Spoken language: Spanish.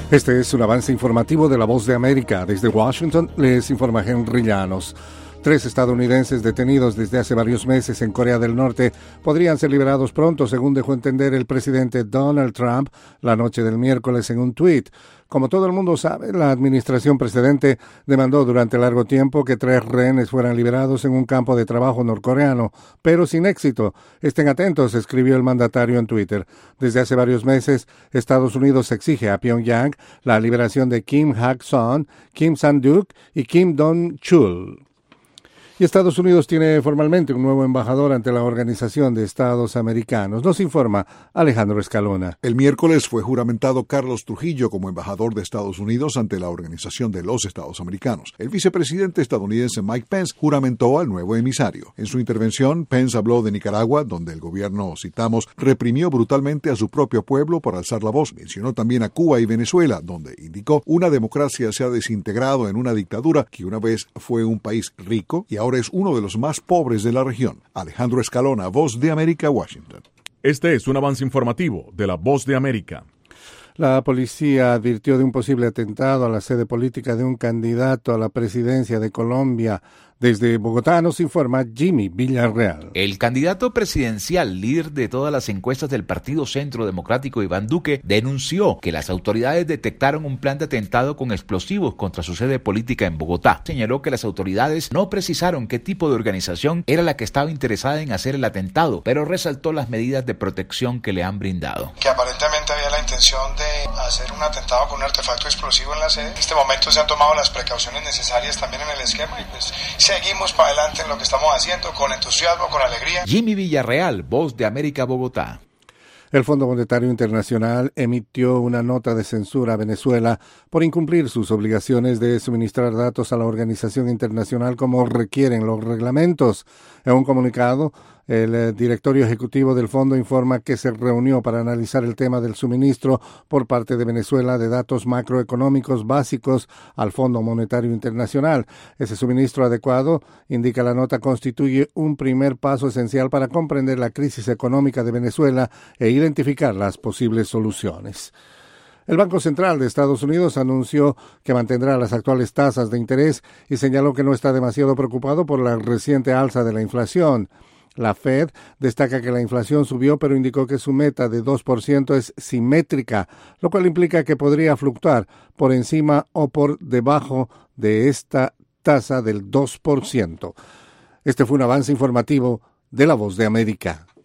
Este es un avance informativo de La Voz de América. Desde Washington les informa Henry Llanos. 3 estadounidenses detenidos desde hace varios meses en Corea del Norte podrían ser liberados pronto, según dejó entender el presidente Donald Trump la noche del miércoles en un tuit. Como todo el mundo sabe, la administración precedente demandó durante largo tiempo que 3 rehenes fueran liberados en un campo de trabajo norcoreano, pero sin éxito. Estén atentos, escribió el mandatario en Twitter. Desde hace varios meses, Estados Unidos exige a Pyongyang la liberación de Kim Hak-son, Kim Sang-duk y Kim Dong-chul. Y Estados Unidos tiene formalmente un nuevo embajador ante la Organización de Estados Americanos. Nos informa Alejandro Escalona. El miércoles fue juramentado Carlos Trujillo como embajador de Estados Unidos ante la Organización de los Estados Americanos. El vicepresidente estadounidense Mike Pence juramentó al nuevo emisario. En su intervención, Pence habló de Nicaragua, donde el gobierno, citamos, reprimió brutalmente a su propio pueblo por alzar la voz. Mencionó también a Cuba y Venezuela, donde indicó una democracia se ha desintegrado en una dictadura que una vez fue un país rico y ahora es uno de los más pobres de la región. Alejandro Escalona, Voz de América, Washington. Este es un avance informativo de La Voz de América. La policía advirtió de un posible atentado a la sede política de un candidato a la presidencia de Colombia. Desde Bogotá nos informa Jimmy Villarreal. El candidato presidencial, líder de todas las encuestas del Partido Centro Democrático, Iván Duque, denunció que las autoridades detectaron un plan de atentado con explosivos contra su sede política en Bogotá. Señaló que las autoridades no precisaron qué tipo de organización era la que estaba interesada en hacer el atentado, pero resaltó las medidas de protección que le han brindado. Que aparentemente había la intención de hacer un atentado con un artefacto explosivo en la sede. En este momento se han tomado las precauciones necesarias también en el esquema y pues seguimos para adelante en lo que estamos haciendo con entusiasmo, con alegría. Jimmy Villarreal, Voz de América, Bogotá. El Fondo Monetario Internacional emitió una nota de censura a Venezuela por incumplir sus obligaciones de suministrar datos a la organización internacional como requieren los reglamentos. En un comunicado, el directorio ejecutivo del fondo informa que se reunió para analizar el tema del suministro por parte de Venezuela de datos macroeconómicos básicos al Fondo Monetario Internacional. Ese suministro adecuado, indica la nota, constituye un primer paso esencial para comprender la crisis económica de Venezuela e identificar las posibles soluciones. El Banco Central de Estados Unidos anunció que mantendrá las actuales tasas de interés y señaló que no está demasiado preocupado por la reciente alza de la inflación. La Fed destaca que la inflación subió, pero indicó que su meta de 2% es simétrica, lo cual implica que podría fluctuar por encima o por debajo de esta tasa del 2%. Este fue un avance informativo de La Voz de América.